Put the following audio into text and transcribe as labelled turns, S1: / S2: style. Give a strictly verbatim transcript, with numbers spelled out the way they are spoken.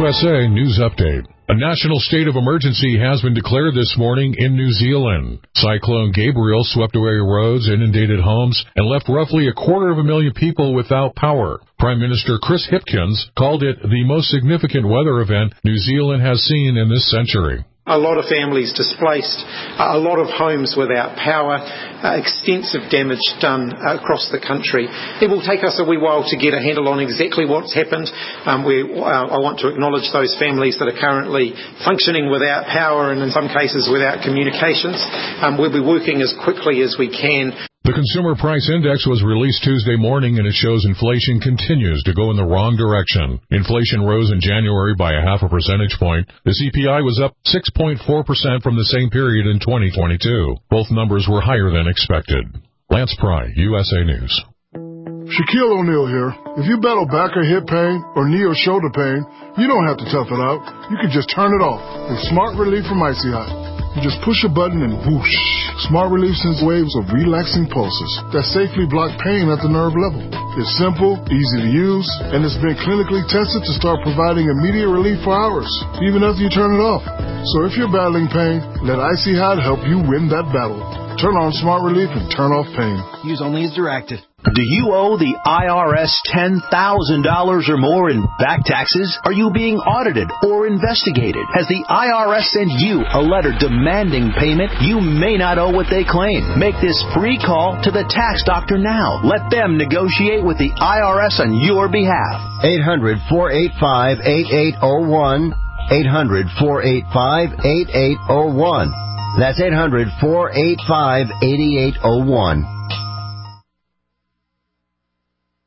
S1: S A News Update. A national state of emergency has been declared this morning in New Zealand. Cyclone Gabriel swept away roads, inundated homes, and left roughly a quarter of a million people without power. Prime Minister Chris Hipkins called it the most significant weather event New Zealand has seen in this century.
S2: A lot of families displaced, a lot of homes without power, uh, extensive damage done uh, across the country. It will take us a wee while to get a handle on exactly what's happened. Um, we, uh, I want to acknowledge those families that are currently functioning without power and in some cases without communications. Um, we'll be working as quickly as we can.
S1: The Consumer Price Index was released Tuesday morning, and it shows inflation continues to go in the wrong direction. Inflation rose in January by a half a percentage point. The C P I was up six point four percent from the same period in twenty twenty-two. Both numbers were higher than expected. Lance Pry, U S A News.
S3: Shaquille O'Neal here. If you battle back or hip pain or knee or shoulder pain, you don't have to tough it out. You can just turn it off with Smart Relief from Icy Hot. You just push a button and whoosh. Smart Relief sends waves of relaxing pulses that safely block pain at the nerve level. It's simple, easy to use, and it's been clinically tested to start providing immediate relief for hours, even after you turn it off. So if you're battling pain, let Icy Hot help you win that battle. Turn on Smart Relief and turn off pain.
S4: Use only as directed.
S5: Do you owe the I R S ten thousand dollars or more in back taxes? Are you being audited or investigated? Has the I R S sent you a letter demanding payment? You may not owe what they claim. Make this free call to the tax doctor now. Let them negotiate with the I R S on your behalf.
S6: eight hundred, four eight five, eight eight zero one. eight hundred, four eight five, eight eight zero one. That's eight hundred, four eight five, eight eight zero one.